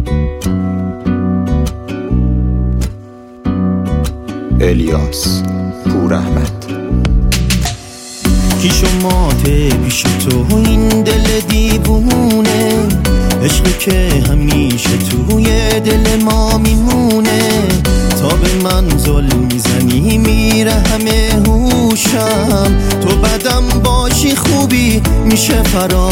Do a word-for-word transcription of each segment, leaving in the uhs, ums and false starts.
الیاس پوراحمد. کیش و ماته پیش تو این دل دیوونه، عشق که همیشه توی دل ما میمونه. تا به من ظلم میزنی میره همه هوشم، تو بدم باشی خوبی میشه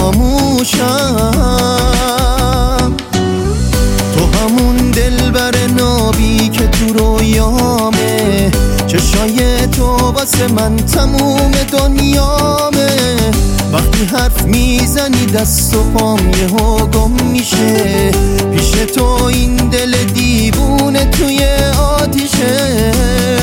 فراموشم. تو همون دلبر نابی که تو رویامه، چشای تو واسه من تموم دنیامه. وقتی حرف میزنی دست و پام یهو گم میشه، پیش تو این دل دیوونه توی آتیشه.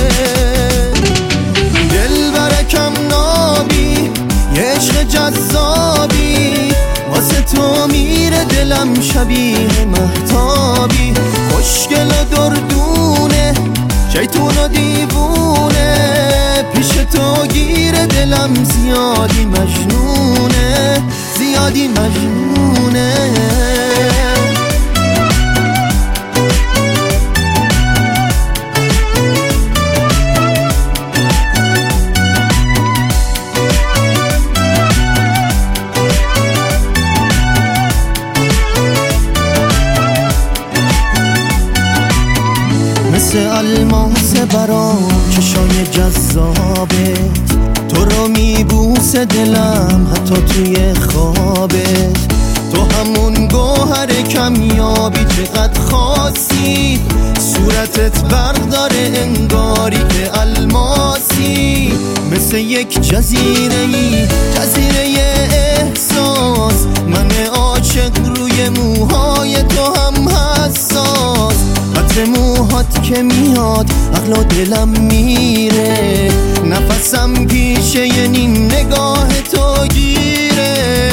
دل برکم نابی یه عشق جذابی، واسه تو میره دلم شبیه مهتابی. خوشگل و دردونه شیطون و دیوونه، پیش تو گیره دلم زیادی مجنونه، زیادی مجنونه. مثل الماس برام چشای جذابت، تو رو میبوسه دلم حتی توی خوابت. تو همون گوهر کمیابی چقدر خاصی، صورتت برق داره انگاری که الماسی. مثل یک جزیره ای جزیره احساس، من عاشق روی موهای تو هم حساس. عطر موهات که میاد عقل و دلم میره، نفسم پیشه ی نیم نگاه تو گیره.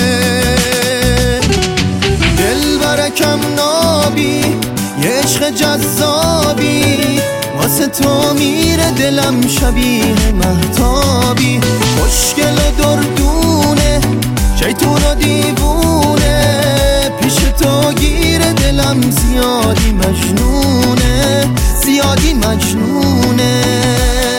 دل برکم نابی یه عشق جذابی، واسه تو میره دلم شبیه مهتابی. خوشگل و دردونه شیطون و دیوونه، پیش تو گیره دلم زیادی مجنونه، زیادی مجنونه.